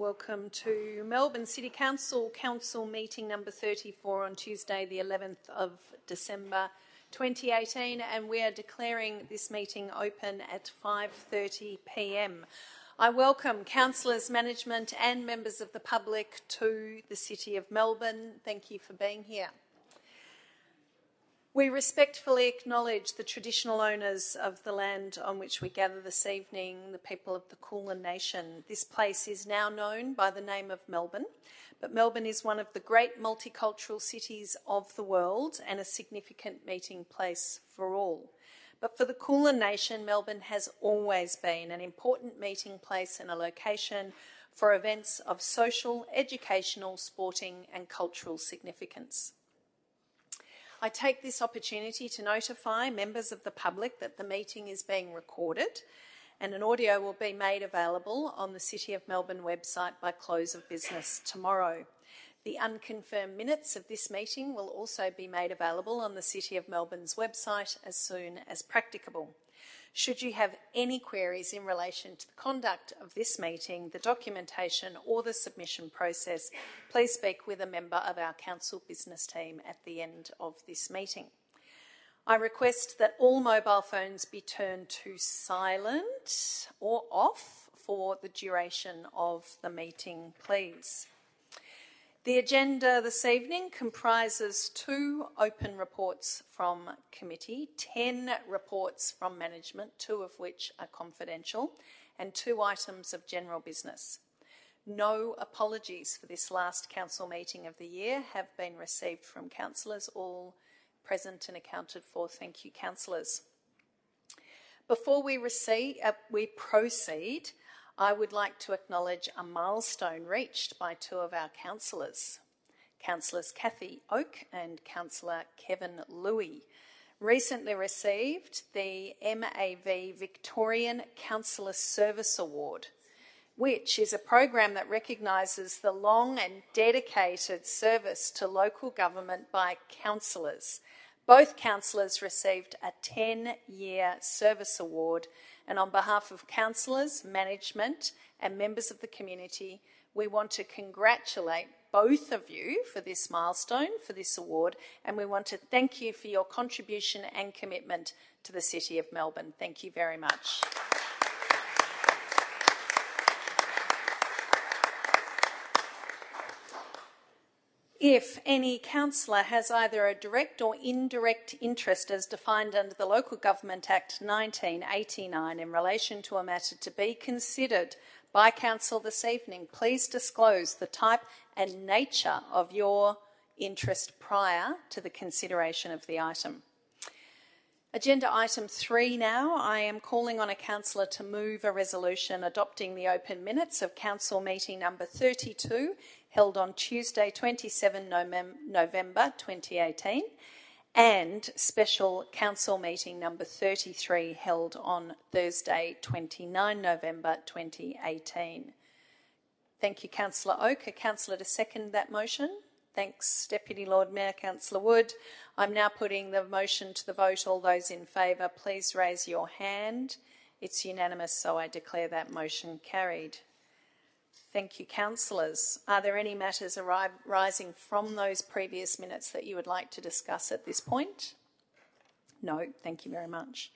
Welcome to Melbourne City Council meeting number 34 on Tuesday the 11th of December 2018, and we are declaring this meeting open at 5:30 p.m. I welcome councillors, management and members of the public to the City of Melbourne. Thank you for being here. We respectfully acknowledge the traditional owners of the land on which we gather this evening, the people of the Kulin Nation. This place is now known by the name of Melbourne, but Melbourne is one of the great multicultural cities of the world and a significant meeting place for all. But for the Kulin Nation, Melbourne has always been an important meeting place and a location for events of social, educational, sporting and cultural significance. I take this opportunity to notify members of the public that the meeting is being recorded and an audio will be made available on the City of Melbourne website by close of business tomorrow. The unconfirmed minutes of this meeting will also be made available on the City of Melbourne's website as soon as practicable. Should you have any queries in relation to the conduct of this meeting, the documentation or the submission process, please speak with a member of our council business team at the end of this meeting. I request that all mobile phones be turned to silent or off for the duration of the meeting, please. The agenda this evening comprises 2 open reports from committee, 10 reports from management, 2 of which are confidential, and 2 items of general business. No apologies for this last council meeting of the year have been received from councillors, all present and accounted for. Thank you, councillors. Before we proceed, I would like to acknowledge a milestone reached by 2 of our councillors. Councillors Cathy Oak and Councillor Kevin Louis recently received the MAV Victorian Councillor Service Award, which is a program that recognises the long and dedicated service to local government by councillors. Both councillors received a 10-year service award, and on behalf of councillors, management and members of the community, we want to congratulate both of you for this milestone, for this award, and we want to thank you for your contribution and commitment to the City of Melbourne. Thank you very much. If any councillor has either a direct or indirect interest as defined under the Local Government Act 1989 in relation to a matter to be considered by council this evening, please disclose the type and nature of your interest prior to the consideration of the item. Agenda item 3 now. I am calling on a councillor to move a resolution adopting the open minutes of council meeting number 32 held on Tuesday 27 November 2018 and special council meeting number 33 held on Thursday 29 November 2018. Thank you, Councillor Oak. A councillor to second that motion? Thanks, Deputy Lord Mayor, Councillor Wood. I'm now putting the motion to the vote. All those in favour, please raise your hand. It's unanimous, so I declare that motion carried. Thank you, councillors. Are there any matters arising from those previous minutes that you would like to discuss at this point? No, thank you very much.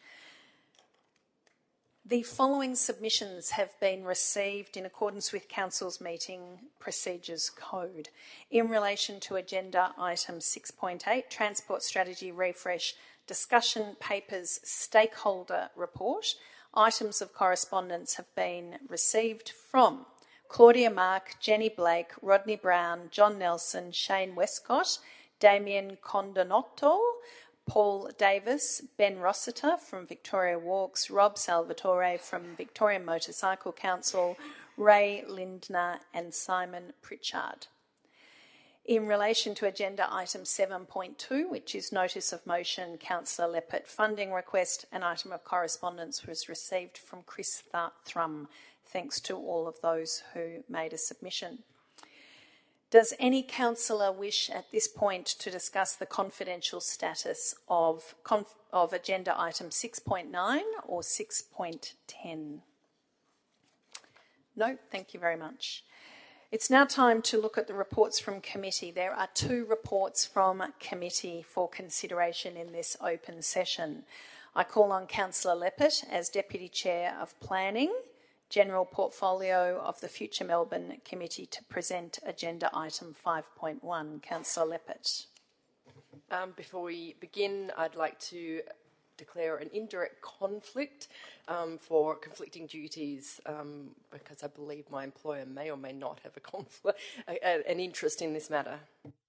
The following submissions have been received in accordance with Council's Meeting Procedures Code. In relation to agenda item 6.8, Transport Strategy Refresh Discussion Papers Stakeholder Report, items of correspondence have been received from Claudia Mark, Jenny Blake, Rodney Brown, John Nelson, Shane Westcott, Damien Condonotto, Paul Davis, Ben Rossiter from Victoria Walks, Rob Salvatore from Victorian Motorcycle Council, Ray Lindner and Simon Pritchard. In relation to agenda item 7.2, which is notice of motion, Councillor Leppert funding request, an item of correspondence was received from Chris Thrum. Thanks to all of those who made a submission. Does any councillor wish at this point to discuss the confidential status of agenda item 6.9 or 6.10? No, thank you very much. It's now time to look at the reports from committee. There are 2 reports from committee for consideration in this open session. I call on Councillor Leppert as Deputy Chair of Planning, General Portfolio of the Future Melbourne Committee to present agenda item 5.1. Councillor Leppert. Before we begin, I'd like to declare an indirect conflict for conflicting duties because I believe my employer may or may not have an interest in this matter.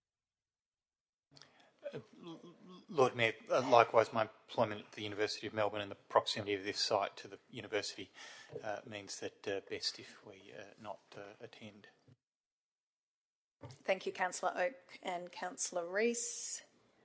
Lord Mayor, likewise my employment at the University of Melbourne and the proximity of this site to the university means that best if we not attend. Thank you, Councillor Oak and Councillor Rees.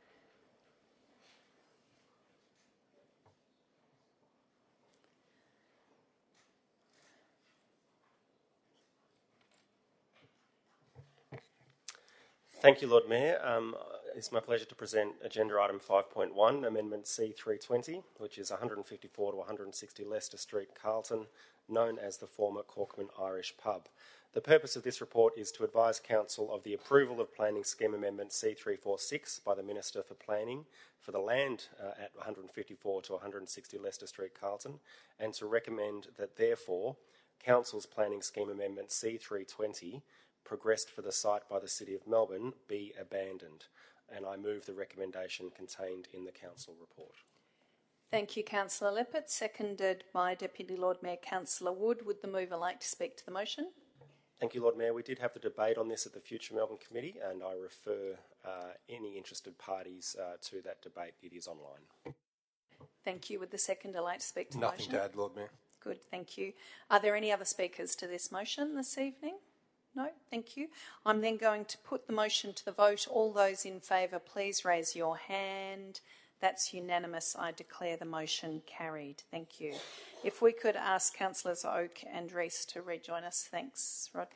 Thank you, Lord Mayor. It's my pleasure to present agenda item 5.1, Amendment C320, which is 154 to 160 Leicester Street, Carlton, known as the former Corkman Irish Pub. The purpose of this report is to advise Council of the approval of Planning Scheme Amendment C346 by the Minister for Planning for the land at 154 to 160 Leicester Street, Carlton, and to recommend that, therefore, Council's Planning Scheme Amendment C320 progressed for the site by the City of Melbourne be abandoned. And I move the recommendation contained in the Council report. Thank you, Councillor Leppert. Seconded by Deputy Lord Mayor Councillor Wood. Would the mover like to speak to the motion? Thank you, Lord Mayor. We did have the debate on this at the Future Melbourne Committee, and I refer any interested parties to that debate. It is online. Thank you. Would the seconder like to speak to the Nothing motion? to add, Lord Mayor. Good, thank you. Are there any other speakers to this motion this evening? No, thank you. I'm then going to put the motion to the vote. All those in favour, please raise your hand. That's unanimous. I declare the motion carried. Thank you. If we could ask Councillors Oak and Rees to rejoin us. Thanks, Rod.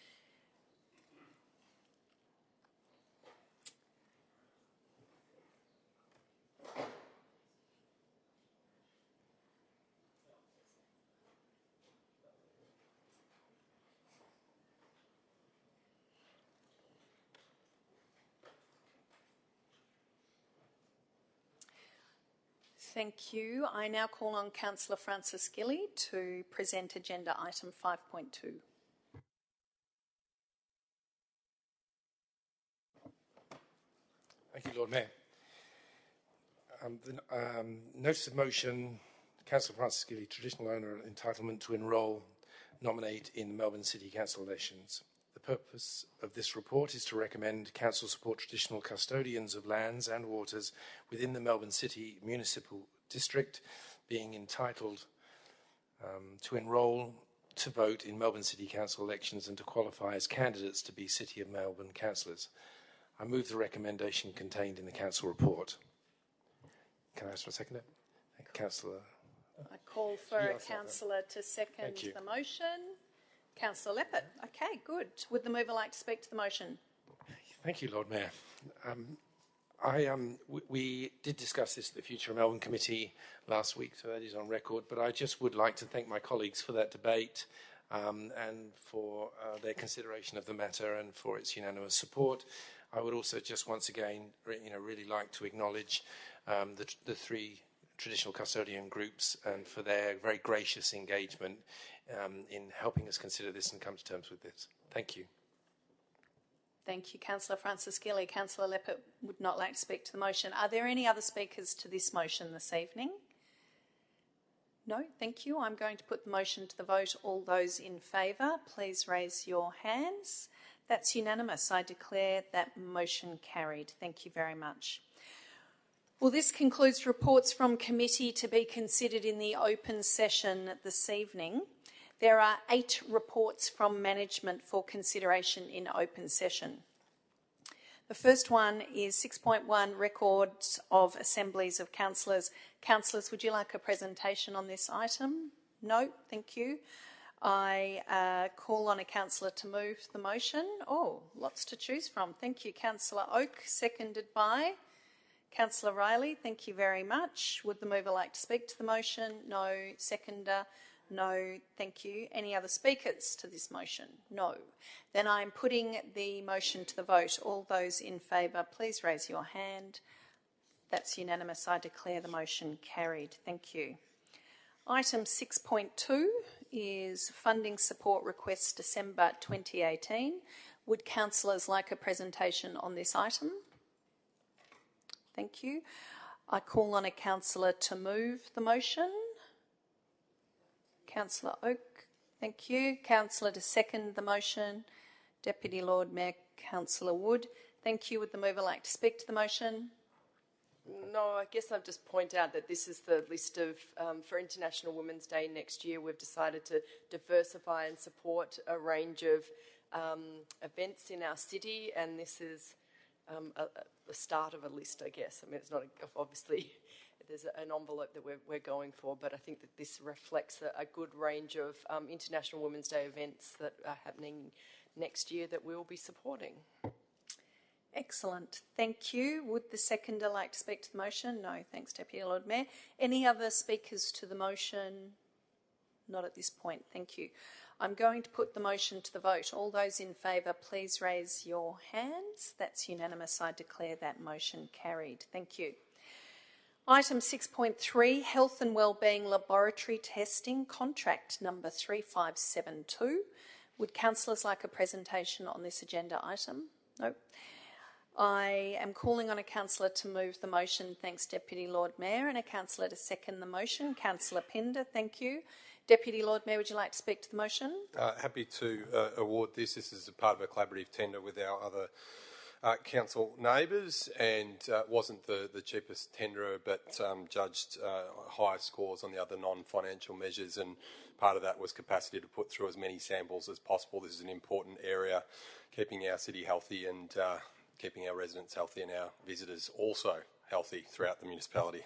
Thank you. I now call on Councillor Francis Gilly to present agenda item 5.2. Thank you, Lord Mayor. The notice of motion, Councillor Francis Gilly, traditional owner, entitlement to enrol, nominate in the Melbourne City Council elections. The purpose of this report is to recommend Council support traditional custodians of lands and waters within the Melbourne City Municipal District being entitled to enrol to vote in Melbourne City Council elections and to qualify as candidates to be City of Melbourne councillors. I move the recommendation contained in the Council report. Can I ask for a seconder? Councillor. I call for a councillor to second the motion. Councillor Leppert. Okay, good. Would the mover like to speak to the motion? Thank you, Lord Mayor. We did discuss this at the Future Melbourne Committee last week, so that is on record, but I just would like to thank my colleagues for that debate and for their consideration of the matter and for its unanimous support. I would also just once again really like to acknowledge the 3 traditional custodian groups and for their very gracious engagement in helping us consider this and come to terms with this. Thank you. Thank you, Councillor Francis Gilly. Councillor Leppert would not like to speak to the motion. Are there any other speakers to this motion this evening? No, thank you. I'm going to put the motion to the vote. All those in favour, please raise your hands. That's unanimous. I declare that motion carried. Thank you very much. Well, this concludes reports from committee to be considered in the open session this evening. There are 8 reports from management for consideration in open session. The first one is 6.1, records of assemblies of councillors. Councillors, would you like a presentation on this item? No, thank you. I call on a councillor to move the motion. Oh, lots to choose from. Thank you, Councillor Oak, seconded by Councillor Riley. Thank you very much. Would the mover like to speak to the motion? No. Seconder? No, thank you. Any other speakers to this motion? No. Then I'm putting the motion to the vote. All those in favour, please raise your hand. That's unanimous. I declare the motion carried. Thank you. Item 6.2 is funding support request December 2018. Would councillors like a presentation on this item? Thank you. I call on a councillor to move the motion. Councillor Oak, thank you. Councillor to second the motion. Deputy Lord Mayor, Councillor Wood. Thank you. Would the mover like to speak to the motion? No, I guess I'll just point out that this is the list of, for International Women's Day next year, we've decided to diversify and support a range of events in our city, and this is the start of a list, I guess. I mean, it's not obviously there's an envelope that we're going for, but I think that this reflects a good range of International Women's Day events that are happening next year that we'll be supporting. Excellent. Thank you. Would the seconder like to speak to the motion? No. Thanks, Deputy Lord Mayor. Any other speakers to the motion? Not at this point. Thank you. I'm going to put the motion to the vote. All those in favour, please raise your hands. That's unanimous. I declare that motion carried. Thank you. Item 6.3, Health and Wellbeing Laboratory Testing Contract number 3572. Would councillors like a presentation on this agenda item? No. I am calling on a councillor to move the motion. Thanks, Deputy Lord Mayor, and a councillor to second the motion. Councillor Pinder, thank you. Deputy Lord Mayor, would you like to speak to the motion? Happy to award this. This is a part of a collaborative tender with our other council neighbours, and wasn't the cheapest tenderer, but judged higher scores on the other non-financial measures, and part of that was capacity to put through as many samples as possible. This is an important area, keeping our city healthy and keeping our residents healthy and our visitors also healthy throughout the municipality.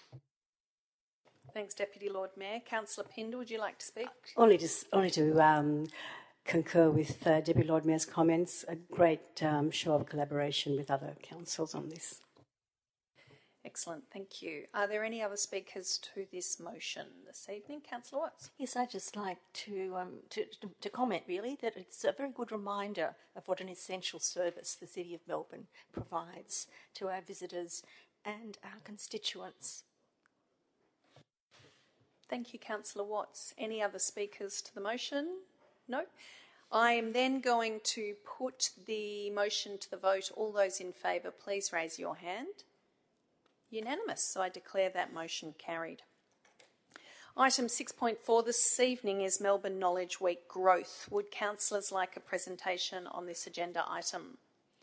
Thanks, Deputy Lord Mayor. Councillor Pinder, would you like to speak? Only to concur with Deputy Lord Mayor's comments. A great show of collaboration with other councils on this. Excellent, thank you. Are there any other speakers to this motion this evening? Councillor Watts. Yes, I'd just like to comment really that it's a very good reminder of what an essential service the City of Melbourne provides to our visitors and our constituents. Thank you, Councillor Watts. Any other speakers to the motion? No. I am then going to put the motion to the vote. All those in favour, please raise your hand. Unanimous, so I declare that motion carried. Item 6.4 this evening is Melbourne Knowledge Week Growth. Would councillors like a presentation on this agenda item?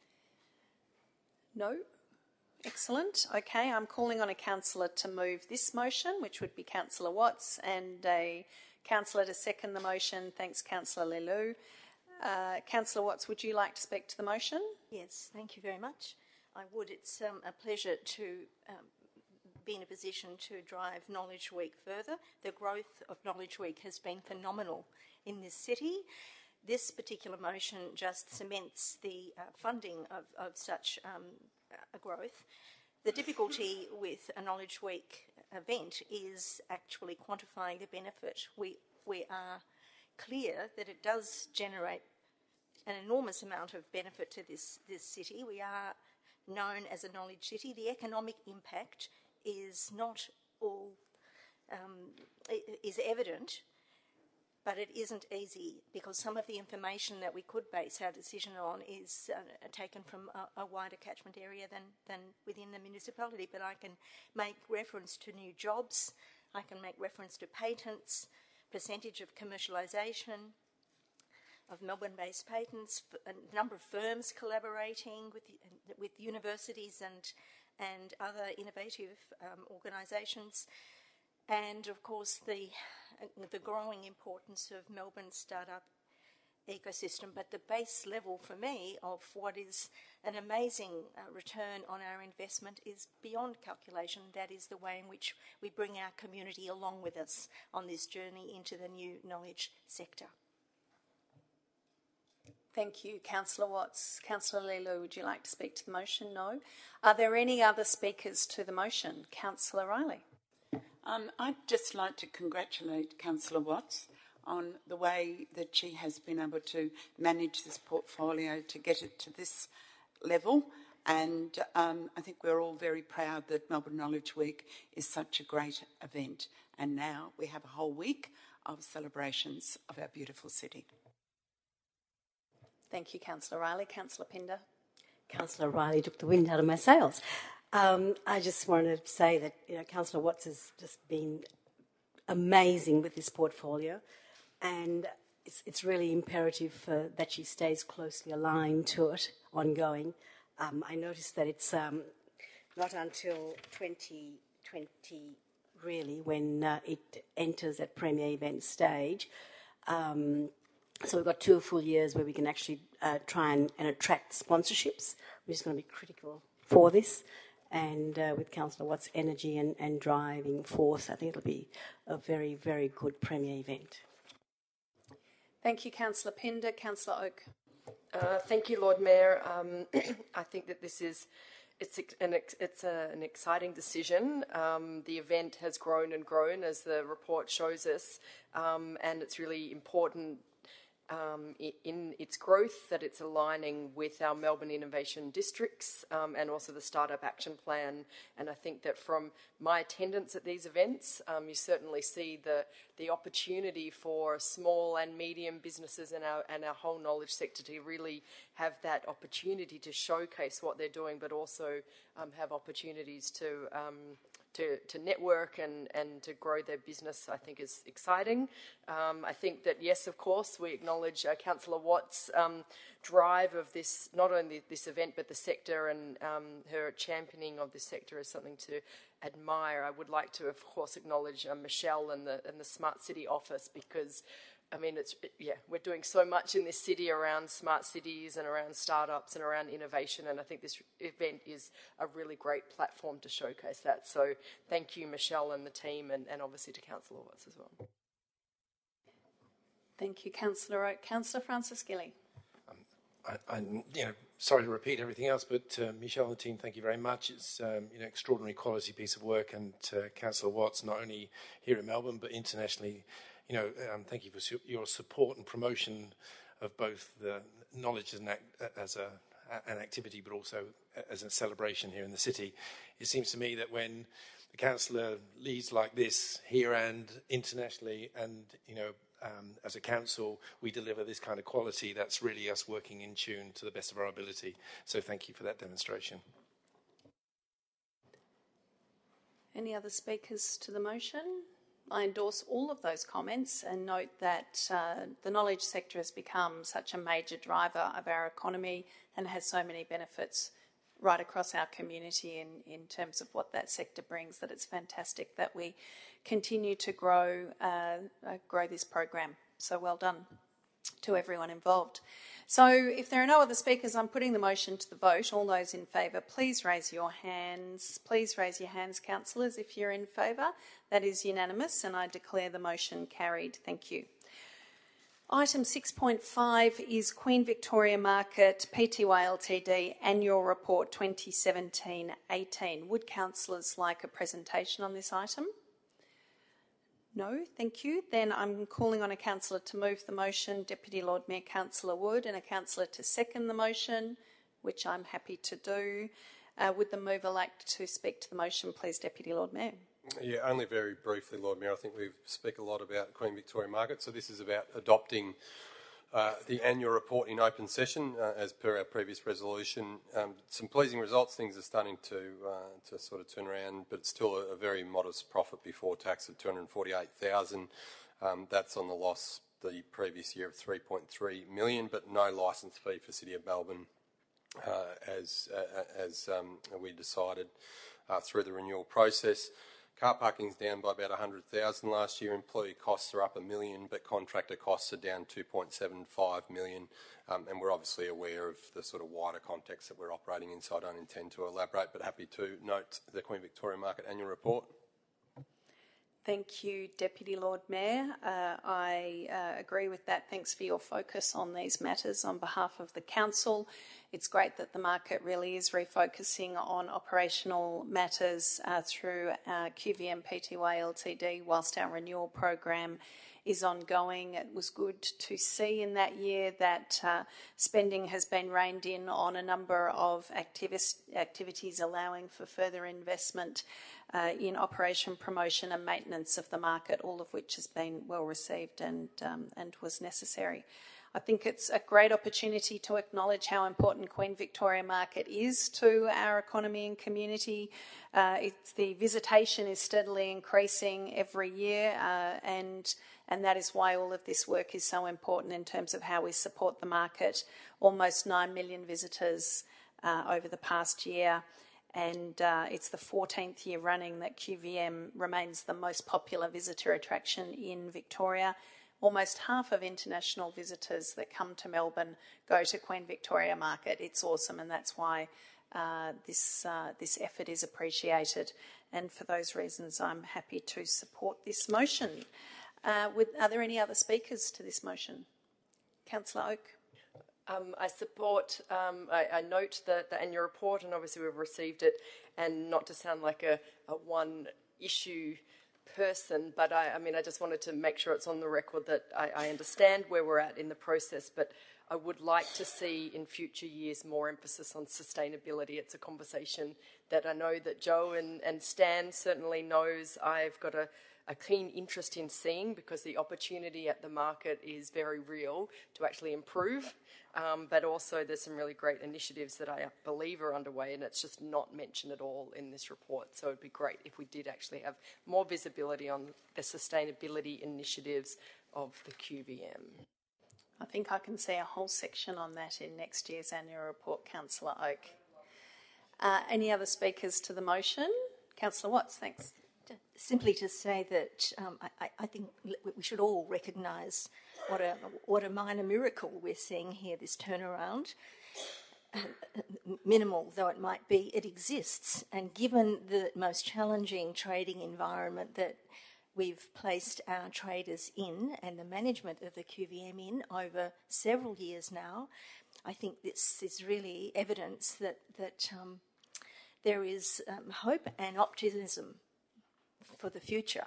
No? Excellent. Okay, I'm calling on a councillor to move this motion, which would be Councillor Watts, and a councillor to second the motion. Thanks, Councillor Lelou. Councillor Watts, would you like to speak to the motion? Yes, thank you very much. I would. It's a pleasure to be in a position to drive Knowledge Week further. The growth of Knowledge Week has been phenomenal in this city. This particular motion just cements the funding of such a growth. The difficulty with a Knowledge Week event is actually quantifying the benefit. We are clear that it does generate an enormous amount of benefit to this city. We are known as a knowledge city. The economic impact is not all is evident, but it isn't easy because some of the information that we could base our decision on is taken from a wider catchment area than within the municipality. But I can make reference to new jobs, I can make reference to patents, percentage of commercialisation of Melbourne-based patents, a number of firms collaborating with universities and other innovative organisations, and of course the growing importance of Melbourne's startup ecosystem. But the base level for me of what is an amazing return on our investment is beyond calculation. That is the way in which we bring our community along with us on this journey into the new knowledge sector. Thank you, Councillor Watts. Councillor Lelou, would you like to speak to the motion? No. Are there any other speakers to the motion? Councillor Riley. I'd just like to congratulate Councillor Watts on the way that she has been able to manage this portfolio to get it to this level. And I think we're all very proud that Melbourne Knowledge Week is such a great event. And now we have a whole week of celebrations of our beautiful city. Thank you, Councillor Riley. Councillor Pinder. Councillor Riley took the wind out of my sails. I just wanted to say that Councillor Watts has just been amazing with this portfolio, and it's really imperative that she stays closely aligned to it ongoing. I noticed that it's not until 2020 really when it enters at Premier Event stage. So we've got 2 full years where we can actually try and attract sponsorships, which is going to be critical for this. And with Councillor Watts' energy and driving force, I think it'll be a very, very good Premier event. Thank you, Councillor Pinder. Councillor Oak. Thank you, Lord Mayor. I think that it's an exciting decision. The event has grown and grown, as the report shows us, and it's really important in its growth that it's aligning with our Melbourne Innovation Districts and also the Startup Action Plan. And I think that from my attendance at these events, you certainly see the opportunity for small and medium businesses and our whole knowledge sector to really have that opportunity to showcase what they're doing, but also have opportunities to network and to grow their business, I think is exciting. I think that, yes, of course, we acknowledge Councillor Watts' drive of this, not only this event, but the sector, and her championing of this sector is something to admire. I would like to, of course, acknowledge Michelle and the Smart City Office, because I mean, we're doing so much in this city around smart cities and around startups and around innovation, and I think this event is a really great platform to showcase that. So thank you, Michelle and the team, and obviously to Councillor Watts as well. Thank you, Councillor Oak. Councillor Francis Gilly. I'm sorry to repeat everything else, but Michelle and the team, thank you very much. It's extraordinary quality piece of work, and Councillor Watts, not only here in Melbourne but internationally, thank you for your support and promotion of both the knowledge as an activity, but also as a celebration here in the city. It seems to me that when the councillor leads like this here and internationally, and as a council, we deliver this kind of quality, that's really us working in tune to the best of our ability. So thank you for that demonstration. Any other speakers to the motion? I endorse all of those comments and note that the knowledge sector has become such a major driver of our economy and has so many benefits right across our community in terms of what that sector brings, that it's fantastic that we continue to grow this program. So well done to everyone involved. So if there are no other speakers, I'm putting the motion to the vote. All those in favour, please raise your hands. Please raise your hands, councillors, if you're in favour. That is unanimous, and I declare the motion carried. Thank you. Item 6.5 is Queen Victoria Market Pty Ltd Annual Report 2017-18. Would councillors like a presentation on this item? No, thank you. Then I'm calling on a councillor to move the motion, Deputy Lord Mayor Councillor Wood, and a councillor to second the motion, which I'm happy to do. Would the mover like to speak to the motion, please, Deputy Lord Mayor? Yeah, only very briefly, Lord Mayor. I think we speak a lot about Queen Victoria Market, so this is about adopting the annual report in open session as per our previous resolution. Some pleasing results. Things are starting to sort of turn around, but it's still a very modest profit before tax of $248,000. That's on the loss the previous year of $3.3 million, but no licence fee for City of Melbourne as we decided through the renewal process. Car parking's down by about $100,000 last year. Employee costs are up $1 million, but contractor costs are down $2.75 million. And we're obviously aware of the sort of wider context that we're operating in, so I don't intend to elaborate, but happy to note the Queen Victoria Market Annual Report. Thank you, Deputy Lord Mayor. I agree with that. Thanks for your focus on these matters on behalf of the Council. It's great that the market really is refocusing on operational matters through QVM Pty Ltd whilst our renewal program is ongoing. It was good to see in that year that spending has been reined in on a number of activities allowing for further investment in operation, promotion and maintenance of the market, all of which has been well received and was necessary. I think it's a great opportunity to acknowledge how important Queen Victoria Market is to our economy and community. The visitation is steadily increasing every year, and that is why all of this work is so important in terms of how we support the market. Almost 9 million visitors over the past year, and it's the 14th year running that QVM remains the most popular visitor attraction in Victoria. Almost half of international visitors that come to Melbourne go to Queen Victoria Market. It's awesome, and that's why this effort is appreciated. And for those reasons, I'm happy to support this motion. Are there any other speakers to this motion? Councillor Oak. I support, I note the annual report, and obviously we've received it, and not to sound like a one-issue person, but I just wanted to make sure it's on the record that I understand where we're at in the process, but I would like to see in future years more emphasis on sustainability. It's a conversation that I know that Joe and Stan certainly knows I've got a keen interest in seeing, because the opportunity at the market is very real to actually improve, but also there's some really great initiatives that I believe are underway, and it's just not mentioned at all in this report. So it'd be great if we did actually have more visibility on the sustainability initiatives of the QVM. I think I can see a whole section on that in next year's annual report, Councillor Oak. Any other speakers to the motion? Councillor Watts, thanks. Simply to say that I think we should all recognise what a minor miracle we're seeing here, this turnaround. Minimal though it might be, it exists. And given the most challenging trading environment that we've placed our traders in and the management of the QVM in over several years now, I think this is really evidence that there is hope and optimism for the future.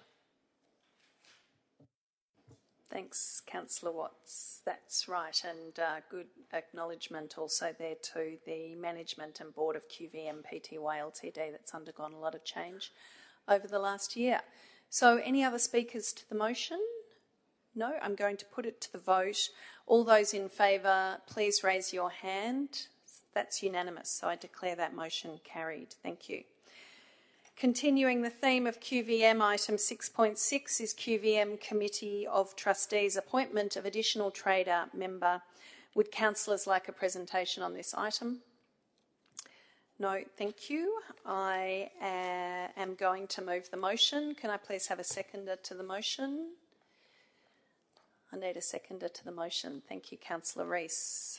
Thanks, Councillor Watts. That's right, and good acknowledgement also there to the management and board of QVM Pty Ltd that's undergone a lot of change over the last year. So any other speakers to the motion? No, I'm going to put it to the vote. All those in favour, please raise your hand. That's unanimous, so I declare that motion carried. Thank you. Continuing the theme of QVM, item 6.6 is QVM Committee of Trustees appointment of additional trader member. Would councillors like a presentation on this item? No, thank you. I am going to move the motion. Can I please have a seconder to the motion? I need a seconder to the motion. Thank you, Councillor Rees.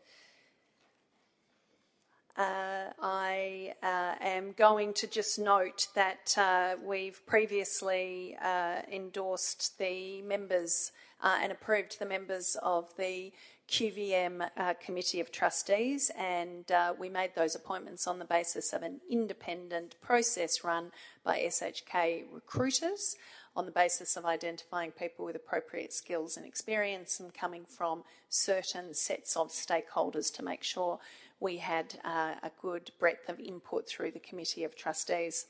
I am going to just note that we've previously endorsed the members and approved the members of the QVM Committee of Trustees, and we made those appointments on the basis of an independent process run by SHK recruiters on the basis of identifying people with appropriate skills and experience and coming from certain sets of stakeholders to make sure we had a good breadth of input through the Committee of Trustees.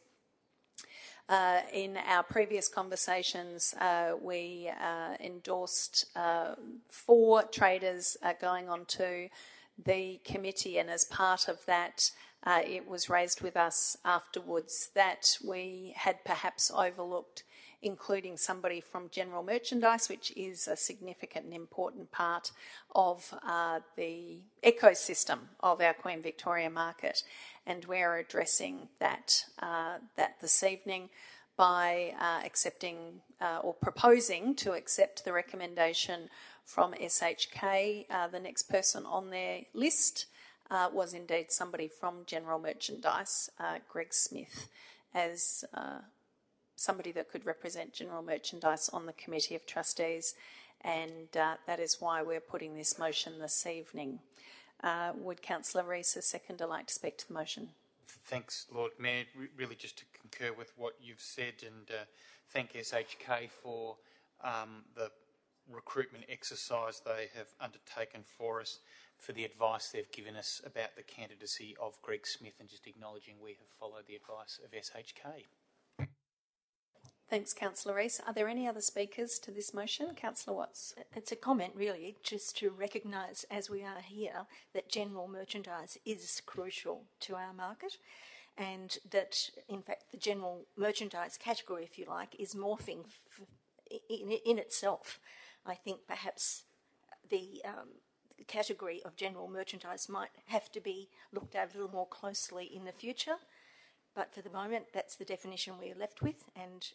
In our previous conversations, we endorsed 4 traders going on to the committee, and as part of that, it was raised with us afterwards that we had perhaps overlooked including somebody from general merchandise, which is a significant and important part of the ecosystem of our Queen Victoria Market. And we're addressing that this evening by accepting or proposing to accept the recommendation from SHK. The next person on their list was indeed somebody from general merchandise, Greg Smith, as somebody that could represent general merchandise on the Committee of Trustees, and that is why we're putting this motion this evening. Would Councillor Rees, a seconder, like to speak to the motion? Thanks, Lord Mayor. Really just to concur with what you've said, and thank SHK for the recruitment exercise they have undertaken for us, for the advice they've given us about the candidacy of Greg Smith, and just acknowledging we have followed the advice of SHK. Thanks, Councillor Rees. Are there any other speakers to this motion? Councillor Watts. It's a comment, really, just to recognise, as we are here, that general merchandise is crucial to our market, and that, in fact, the general merchandise category, if you like, is morphing in itself. I think perhaps the category of general merchandise might have to be looked at a little more closely in the future. But for the moment, that's the definition we're left with, and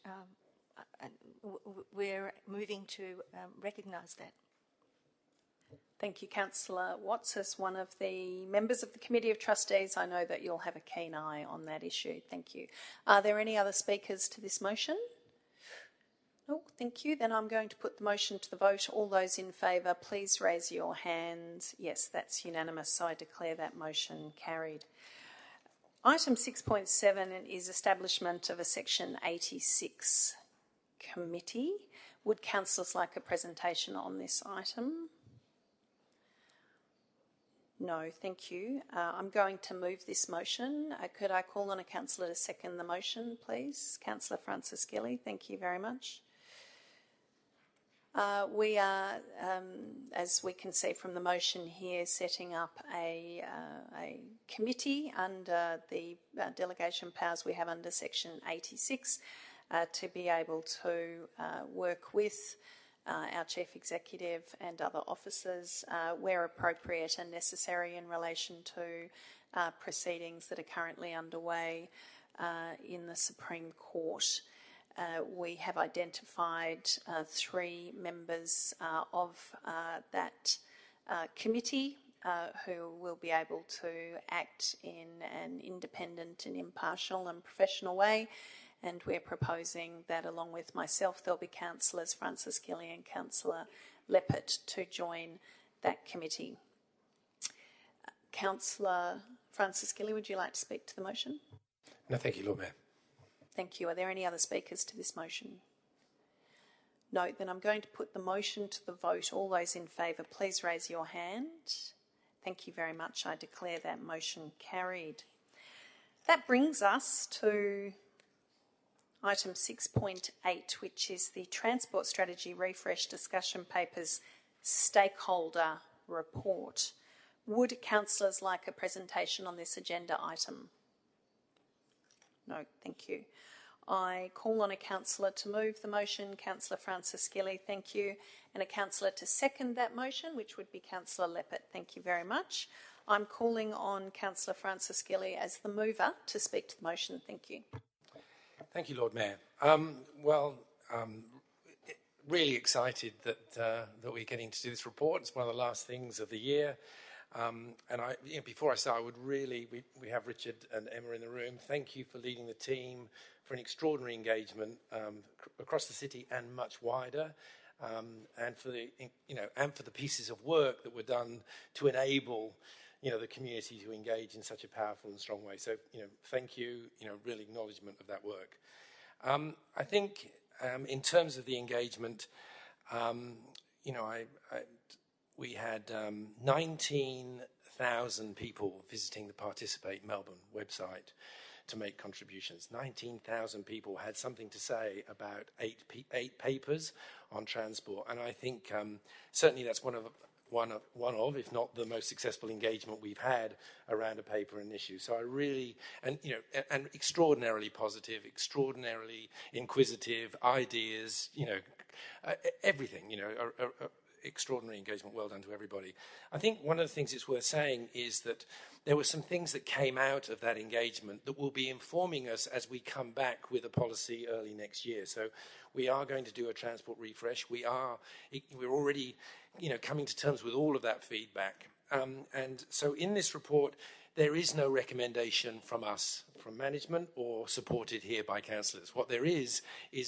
we're moving to recognise that. Thank you, Councillor Watts. As one of the members of the Committee of Trustees, I know that you'll have a keen eye on that issue. Thank you. Are there any other speakers to this motion? No, thank you. Then I'm going to put the motion to the vote. All those in favour, please raise your hands. Yes, that's unanimous, so I declare that motion carried. Item 6.7 is establishment of a Section 86 committee. Would councillors like a presentation on this item? No, thank you. I'm going to move this motion. Could I call on a councillor to second the motion, please? Councillor Francis Gilly, thank you very much. We are, as we can see from the motion here, setting up a committee under the delegation powers we have under Section 86 to be able to work with our Chief Executive and other officers where appropriate and necessary in relation to proceedings that are currently underway in the Supreme Court. We have identified 3 members of that committee who will be able to act in an independent and impartial and professional way, and we're proposing that along with myself there'll be councillors Francis Gilly and Councillor Leppert to join that committee. Councillor Francis Gilly, would you like to speak to the motion? No, thank you, Lord Mayor. Thank you. Are there any other speakers to this motion? No, then I'm going to put the motion to the vote. All those in favour, please raise your hand. Thank you very much. I declare that motion carried. That brings us to item 6.8, which is the Transport Strategy Refresh Discussion Papers Stakeholder Report. Would councillors like a presentation on this agenda item? No, thank you. I call on a councillor to move the motion, Councillor Francis Gilly, thank you, and a councillor to second that motion, which would be Councillor Leppert, thank you very much. I'm calling on Councillor Francis Gilly as the mover to speak to the motion, thank you. Thank you, Lord Mayor. Really excited that we're getting to do this report. It's one of the last things of the year. Before I start, we have Richard and Emma in the room. Thank you for leading the team, for an extraordinary engagement across the city and much wider, and for the pieces of work that were done to enable the community to engage in such a powerful and strong way. So thank you. Real acknowledgement of that work. I think in terms of the engagement, we had 19,000 people visiting the Participate Melbourne website to make contributions. 19,000 people had something to say about eight papers on transport, and I think certainly that's one of, if not the most successful engagement we've had around a paper and issue. So I really, and extraordinarily positive, extraordinarily inquisitive ideas, everything, extraordinary engagement, well done to everybody. I think one of the things it's worth saying is that there were some things that came out of that engagement that will be informing us as we come back with a policy early next year. So we are going to do a transport refresh. We're already, coming to terms with all of that feedback. And so in this report, there is no recommendation from us, from management, or supported here by councillors. What there is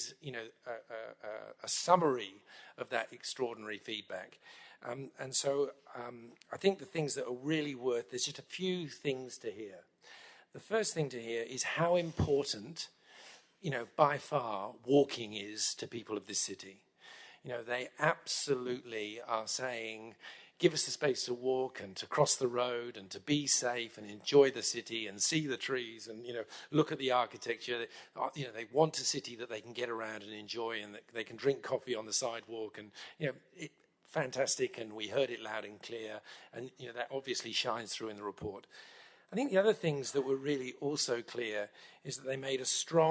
a summary of that extraordinary feedback. And so I think the things that are really there's just a few things to hear. The first thing to hear is how important, by far, walking is to people of this city. They absolutely are saying, give us the space to walk and to cross the road and to be safe and enjoy the city and see the trees and, look at the architecture. They want a city that they can get around and enjoy and that they can drink coffee on the sidewalk and, fantastic, and we heard it loud and clear, and, that obviously shines through in the report. I think the other things that were really also clear is that they made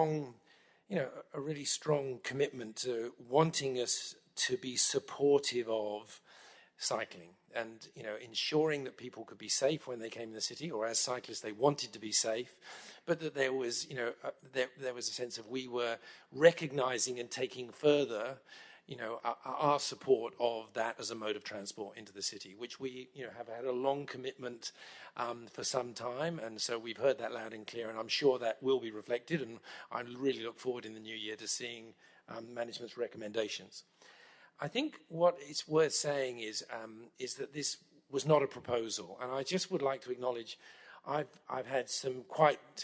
a really strong commitment to wanting us to be supportive of cycling and, ensuring that people could be safe when they came in the city, or as cyclists they wanted to be safe, but that there was, there was a sense of we were recognising and taking further, our support of that as a mode of transport into the city, which we, have had a long commitment for some time, and so we've heard that loud and clear, and I'm sure that will be reflected, and I really look forward in the new year to seeing management's recommendations. I think what it's worth saying is that this was not a proposal, and I just would like to acknowledge I've had some quite,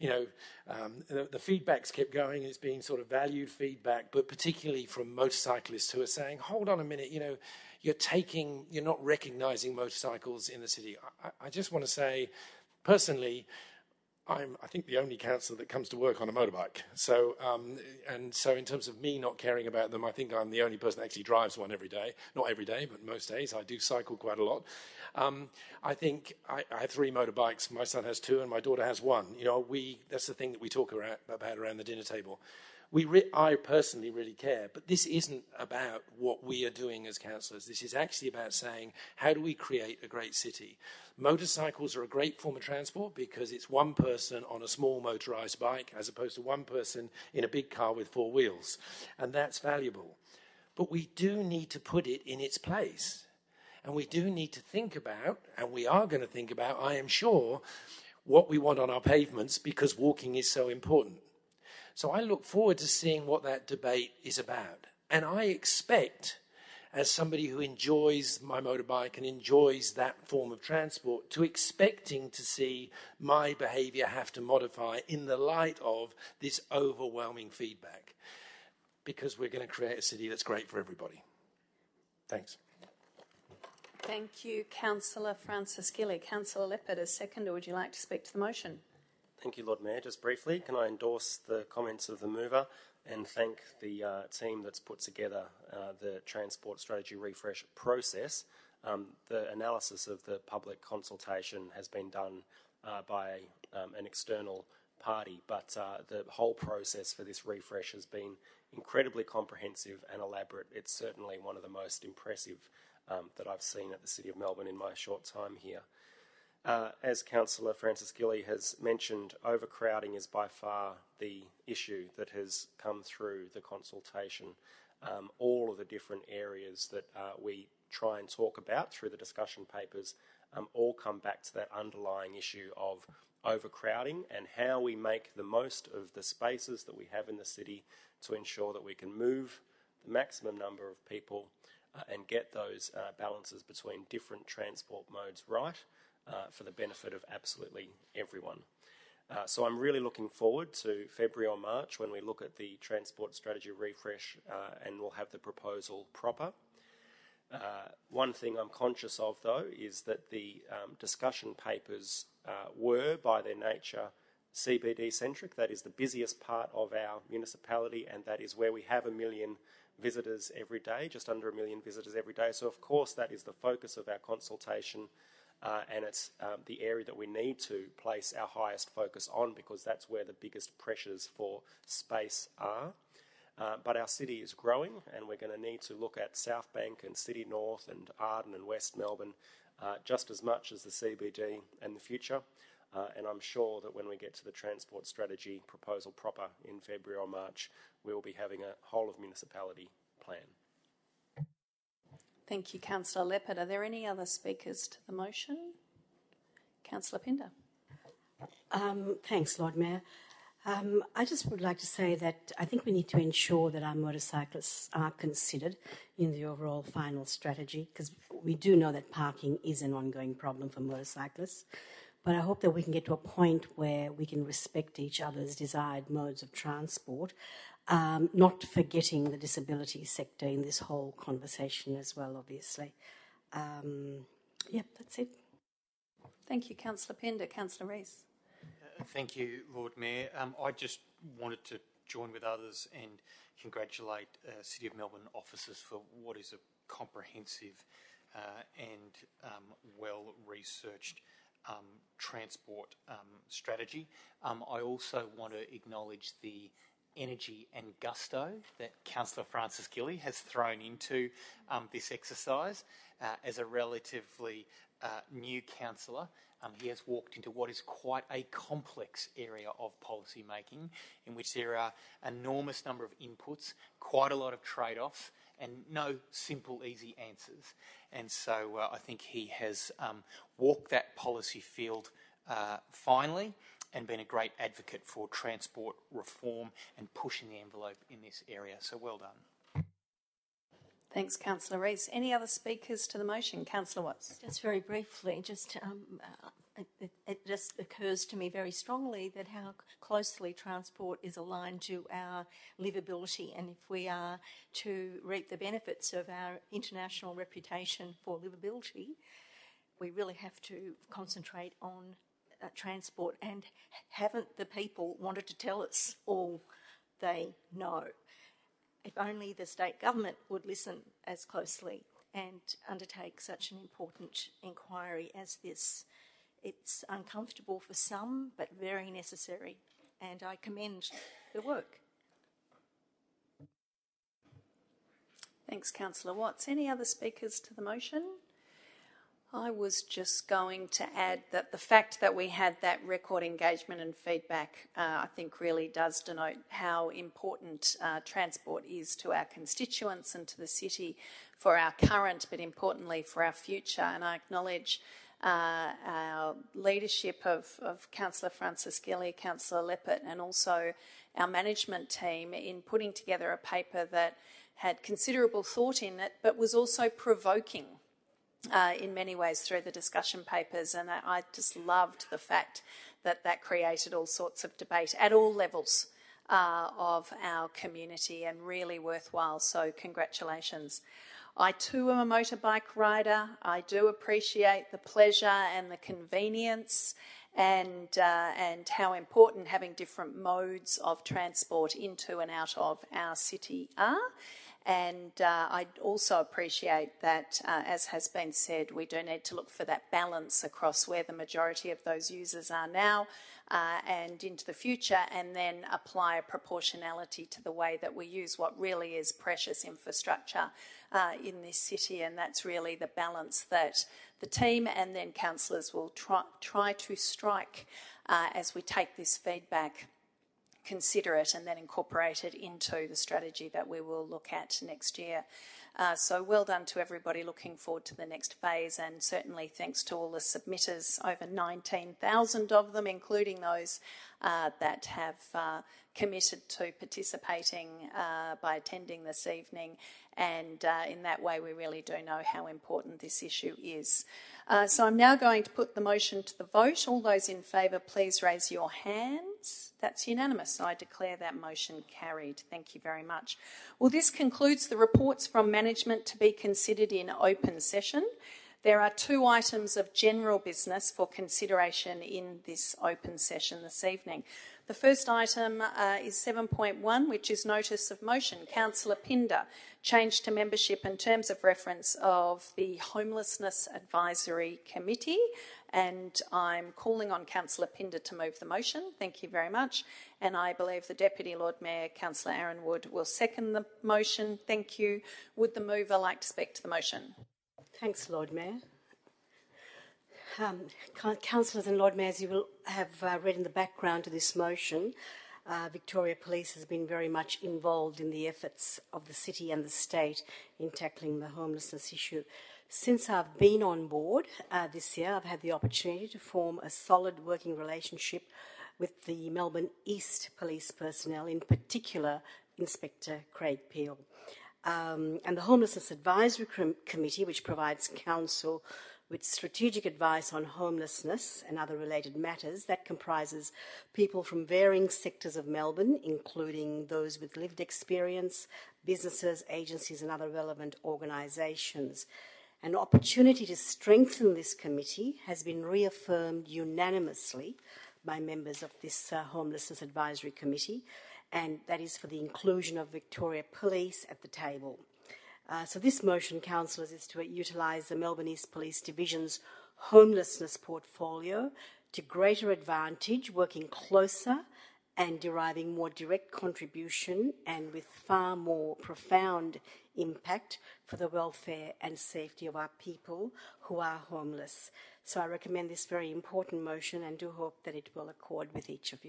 the feedback's kept going. It's been sort of valued feedback, but particularly from motorcyclists who are saying, hold on a minute, you're not recognising motorcycles in the city. I just want to say, personally, I think the only councillor that comes to work on a motorbike. So, so in terms of me not caring about them, I think I'm the only person that actually drives one every day. Not every day, but most days. I do cycle quite a lot. I think I have 3 motorbikes. My son has 2 and my daughter has 1. That's the thing that we talk about around the dinner table. I personally really care, but this isn't about what we are doing as councillors. This is actually about saying, how do we create a great city? Motorcycles are a great form of transport because it's one person on a small motorised bike as opposed to one person in a big car with 4 wheels, and that's valuable. But we do need to put it in its place, and we do need to think about, and we are going to think about, I am sure, what we want on our pavements because walking is so important. So I look forward to seeing what that debate is about. And I expect, as somebody who enjoys my motorbike and enjoys that form of transport, expecting to see my behaviour have to modify in the light of this overwhelming feedback. Because we're going to create a city that's great for everybody. Thanks. Thank you, Councillor Francis Gilly. Councillor Leppard, as seconder, would you like to speak to the motion? Thank you, Lord Mayor. Just briefly, can I endorse the comments of the mover and thank the team that's put together the Transport Strategy Refresh process. The analysis of the public consultation has been done by an external party, but the whole process for this refresh has been incredibly comprehensive and elaborate. It's certainly one of the most impressive that I've seen at the City of Melbourne in my short time here. As Councillor Francis Gilly has mentioned, overcrowding is by far the issue that has come through the consultation. All of the different areas that we try and talk about through the discussion papers all come back to that underlying issue of overcrowding and how we make the most of the spaces that we have in the city to ensure that we can move the maximum number of people and get those balances between different transport modes right. For the benefit of absolutely everyone. So I'm really looking forward to February or March when we look at the Transport Strategy Refresh and we'll have the proposal proper. One thing I'm conscious of, though, is that the discussion papers were, by their nature, CBD-centric. That is the busiest part of our municipality, and that is where we have 1 million visitors every day, just under 1 million visitors every day. So, of course, that is the focus of our consultation. And it's the area that we need to place our highest focus on because that's where the biggest pressures for space are. But our city is growing and we're going to need to look at South Bank and City North and Arden and West Melbourne just as much as the CBD in the future. And I'm sure that when we get to the Transport Strategy proposal proper in February or March, we will be having a whole of municipality plan. Thank you, Councillor Leppard. Are there any other speakers to the motion? Councillor Pinder. Thanks, Lord Mayor. I just would like to say that I think we need to ensure that our motorcyclists are considered in the overall final strategy, because we do know that parking is an ongoing problem for motorcyclists. But I hope that we can get to a point where we can respect each other's desired modes of transport, not forgetting the disability sector in this whole conversation as well, obviously. That's it. Thank you, Councillor Pinder. Councillor Rees. Thank you, Lord Mayor. I just wanted to join with others and congratulate City of Melbourne officers for what is a comprehensive and well-researched transport strategy. I also want to acknowledge the energy and gusto that Councillor Francis Gilly has thrown into this exercise. As a relatively new councillor, he has walked into what is quite a complex area of policy making, in which there are an enormous number of inputs, quite a lot of trade-offs, and no simple, easy answers. And so I think he has walked that policy field finely and been a great advocate for transport reform and pushing the envelope in this area. So well done. Thanks, Councillor Rees. Any other speakers to the motion? Councillor Watts. Just very briefly, it just occurs to me very strongly that how closely transport is aligned to our livability, and if we are to reap the benefits of our international reputation for livability, we really have to concentrate on transport. And haven't the people wanted to tell us all they know? If only the state government would listen as closely and undertake such an important inquiry as this. It's uncomfortable for some, but very necessary, and I commend the work. Thanks, Councillor Watts. Any other speakers to the motion? I was just going to add that the fact that we had that record engagement and feedback, I think really does denote how important transport is to our constituents and to the city for our current, but importantly for our future. And I acknowledge our leadership of Councillor Francis Gilly, Councillor Leppert, and also our management team in putting together a paper that had considerable thought in it, but was also provoking in many ways through the discussion papers. And I just loved the fact that that created all sorts of debate at all levels of our community, and really worthwhile. So congratulations. I too am a motorbike rider. I do appreciate the pleasure and the convenience and how important having different modes of transport into and out of our city are. And I also appreciate that, as has been said, we do need to look for that balance across where the majority of those users are now and into the future, and then apply a proportionality to the way that we use what really is precious infrastructure in this city. And that's really the balance that the team and then councillors will try to strike as we take this feedback, consider it, and then incorporate it into the strategy that we will look at next year. So well done to everybody, looking forward to the next phase, and certainly thanks to all the submitters, over 19,000 of them, including those that have committed to participating by attending this evening. And in that way, we really do know how important this issue is. So I'm now going to put the motion to the vote. All those in favour, please raise your hands. That's unanimous. So I declare that motion carried. Thank you very much. Well, this concludes the reports from management to be considered in open session. There are 2 items of general business for consideration in this open session this evening. The first item is 7.1, which is notice of motion. Councillor Pinder, change to membership and terms of reference of the Homelessness Advisory Committee. And I'm calling on Councillor Pinder to move the motion. Thank you very much. And I believe the Deputy Lord Mayor, Councillor Aaron Wood, will second the motion. Thank you. Would the mover like to speak to the motion? Thanks, Lord Mayor. Councillors and Lord Mayors, you will have read in the background to this motion Victoria Police has been very much involved in the efforts of the city and the state in tackling the homelessness issue. Since I've been on board this year, I've had the opportunity to form a solid working relationship with the Melbourne East Police personnel, in particular Inspector Craig Peel. And the Homelessness Advisory Committee, which provides council with strategic advice on homelessness and other related matters, that comprises people from varying sectors of Melbourne, including those with lived experience, businesses, agencies and other relevant organisations. An opportunity to strengthen this committee has been reaffirmed unanimously by members of this Homelessness Advisory Committee, and that is for the inclusion of Victoria Police at the table. So this motion, councillors, is to utilise the Melbourne East Police Division's homelessness portfolio to greater advantage, working closer and deriving more direct contribution and with far more profound impact for the welfare and safety of our people who are homeless. So I recommend this very important motion and do hope that it will accord with each of you.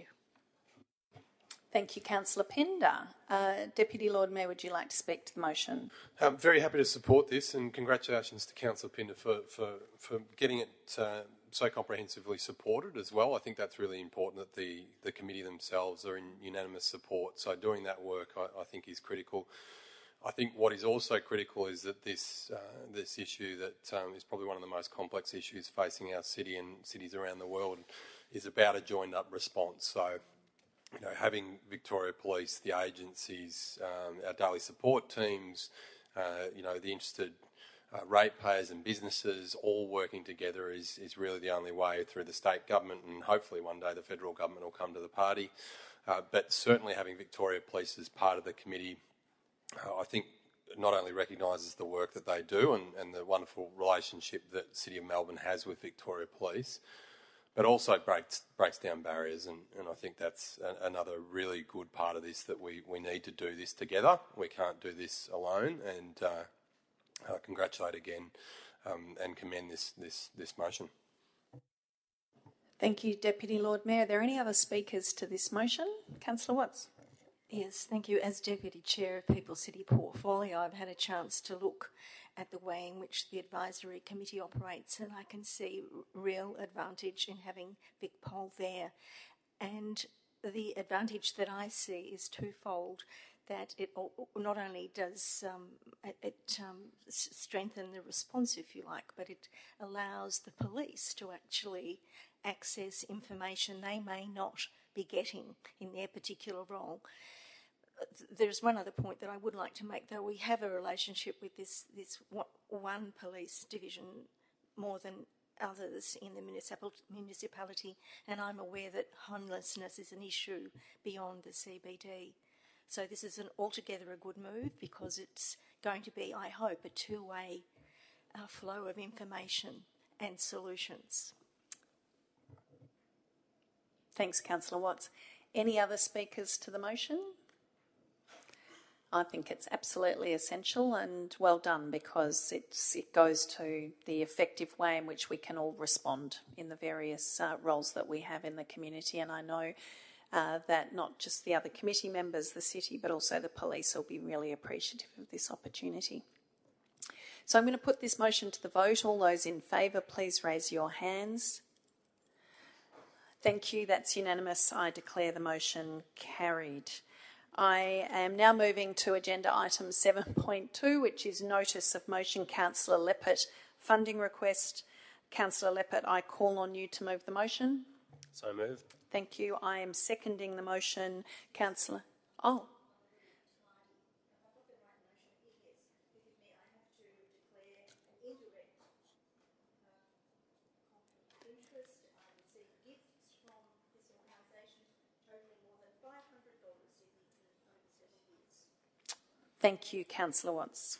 Thank you, Councillor Pender. Deputy Lord Mayor, would you like to speak to the motion? I'm very happy to support this, and congratulations to Councillor Pender for getting it so comprehensively supported as well. I think that's really important that the committee themselves are in unanimous support. So doing that work, I think, is critical. I think what is also critical is that this issue that is probably one of the most complex issues facing our city and cities around the world is about a joined-up response. So, you know, having Victoria Police, the agencies, our daily support teams, you know, the interested ratepayers and businesses all working together is really the only way through the state government, and hopefully one day the federal government will come to the party. But certainly having Victoria Police as part of the committee, I think not only recognises the work that they do and the wonderful relationship that the City of Melbourne has with Victoria Police, but also breaks down barriers, and I think that's another really good part of this, that we need to do this together. We can't do this alone, and congratulate again and commend this motion. Thank you, Deputy Lord Mayor. Are there any other speakers to this motion? Councillor Watts. Yes, thank you. As Deputy Chair of People's City Portfolio, I've had a chance to look at the way in which the advisory committee operates, and I can see real advantage in having Vic Pol there. And the advantage that I see is twofold, that it not only does strengthen the response, if you like, but it allows the police to actually access information they may not be getting in their particular role. There's one other point that I would like to make, though. We have a relationship with this one police division more than others in the municipality, and I'm aware that homelessness is an issue beyond the CBD. So this is altogether a good move, because it's going to be, I hope, a two-way flow of information and solutions. Thanks, Councillor Watts. Any other speakers to the motion? I think it's absolutely essential and well done, because it goes to the effective way in which we can all respond in the various roles that we have in the community. And I know that not just the other committee members, the city, but also the police will be really appreciative of this opportunity. So I'm going to put this motion to the vote. All those in favour, please raise your hands. Thank you. That's unanimous. I declare the motion carried. I am now moving to agenda item 7.2, which is notice of motion. Councillor Leppert, funding request. Councillor Leppert, I call on you to move the motion. So moved. Thank you. I am seconding the motion. Councillor... Oh. Thank you, Councillor Watts.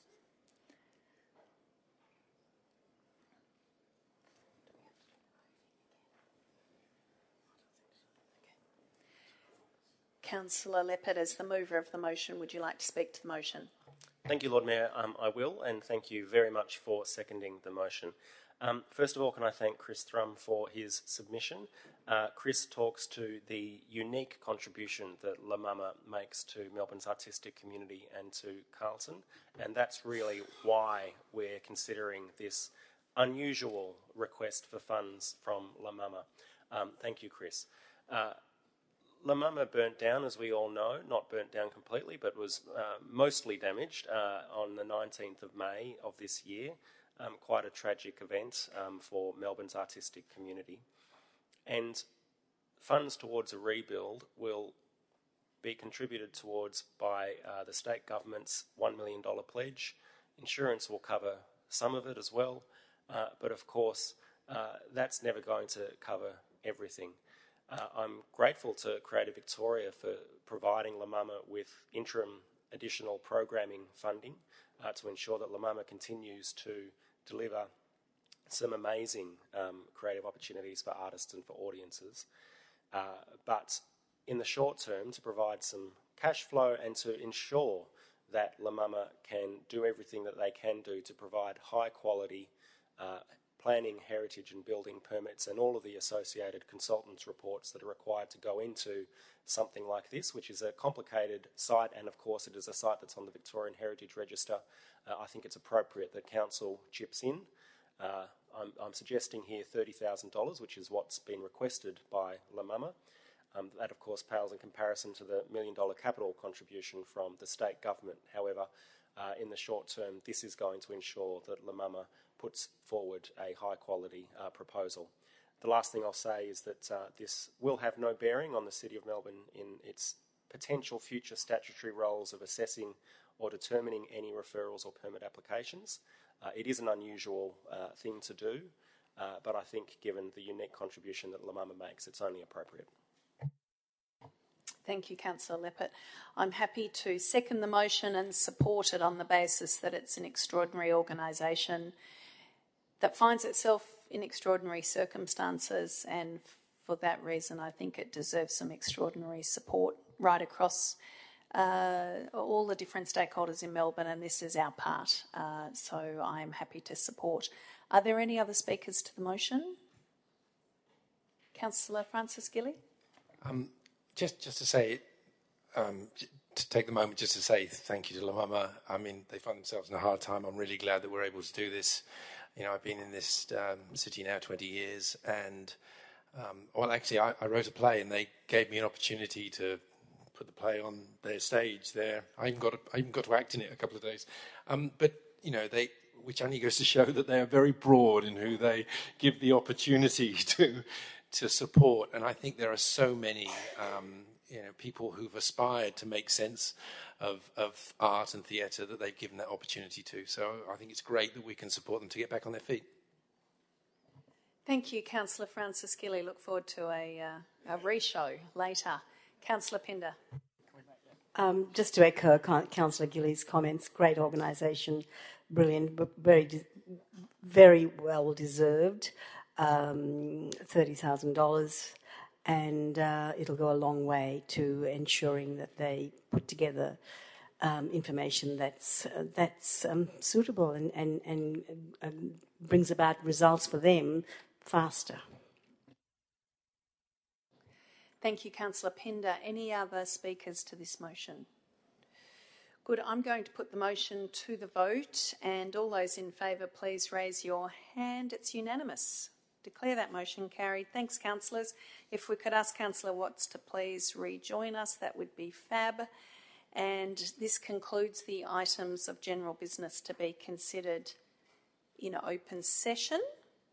Councillor Leppert, as the mover of the motion, would you like to speak to the motion? Thank you, Lord Mayor. I will, and thank you very much for seconding the motion. First of all, can I thank Chris Thrum for his submission? Chris talks to the unique contribution that La Mama makes to Melbourne's artistic community and to Carlton, and that's really why we're considering this unusual request for funds from La Mama. Thank you, Chris. La Mama burnt down, as we all know, not burnt down completely, but was mostly damaged on the 19th of May of this year. Quite a tragic event for Melbourne's artistic community. And funds towards a rebuild will be contributed towards by the state government's $1 million pledge. Insurance will cover some of it as well, but of course that's never going to cover everything. I'm grateful to Creative Victoria for providing La Mama with interim additional programming funding to ensure that La Mama continues to deliver some amazing creative opportunities for artists and for audiences. But in the short term, to provide some cash flow and to ensure that La Mama can do everything that they can do to provide high quality planning, heritage and building permits and all of the associated consultants' reports that are required to go into something like this, which is a complicated site, and of course it is a site that's on the Victorian Heritage Register. I think it's appropriate that Council chips in. I'm suggesting here $30,000, which is what's been requested by La Mama. That, of course, pales in comparison to the $1 million capital contribution from the state government. However, in the short term, this is going to ensure that La Mama puts forward a high-quality proposal. The last thing I'll say is that this will have no bearing on the City of Melbourne in its potential future statutory roles of assessing or determining any referrals or permit applications. It is an unusual thing to do, but I think given the unique contribution that La Mama makes, it's only appropriate. Thank you, Councillor Leppert. I'm happy to second the motion and support it on the basis that it's an extraordinary organisation that finds itself in extraordinary circumstances, and for that reason I think it deserves some extraordinary support right across all the different stakeholders in Melbourne, and this is our part, so I am happy to support. Are there any other speakers to the motion? Councillor Francis Gilly? Just to say, to take the moment just to say thank you to La Mama. I mean, they find themselves in a hard time. I'm really glad that we're able to do this. You know, I've been in this city now 20 years, and well, actually, I wrote a play, and they gave me an opportunity to put the play on their stage there. I even got to act in it a couple of days. But you know, which only goes to show that they are very broad in who they give the opportunity to support. And I think there are so many people who've aspired to make sense of art and theatre that they've given that opportunity to. So I think it's great that we can support them to get back on their feet. Thank you, Councillor Francis Gilly. Look forward to a re-show later. Councillor Pinder. Just to echo Councillor Gilly's comments, great organisation, brilliant, very well deserved. $30,000, and it'll go a long way to ensuring that they put together information that's suitable and brings about results for them faster. Thank you, Councillor Pinder. Any other speakers to this motion? Good. I'm going to put the motion to the vote, and all those in favour, please raise your hand. It's unanimous. Declare that motion carried. Thanks, councillors. If we could ask Councillor Watts to please rejoin us, that would be fab. And this concludes the items of general business to be considered in open session.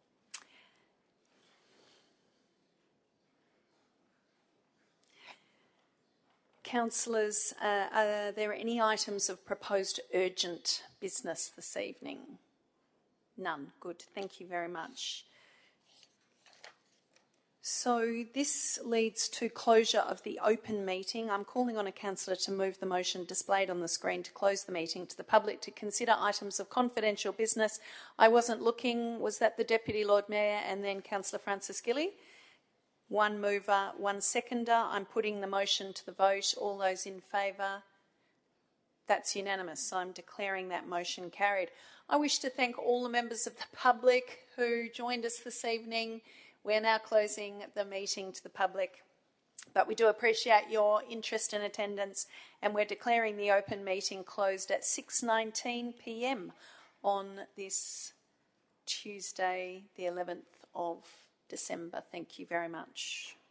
Councillors, are there any items of proposed urgent business this evening? None. Good. Thank you very much. So this leads to closure of the open meeting. I'm calling on a councillor to move the motion displayed on the screen to close the meeting to the public to consider items of confidential business. I wasn't looking. Was that the Deputy Lord Mayor and then Councillor Francis Gilly? One mover, one seconder. I'm putting the motion to the vote. All those in favour, That's unanimous. So I'm declaring that motion carried. I wish to thank all the members of the public who joined us this evening. We're now closing the meeting to the public, but we do appreciate your interest and attendance, and we're declaring the open meeting closed at 6:19 p.m. on this Tuesday, the 11th of December. Thank you very much.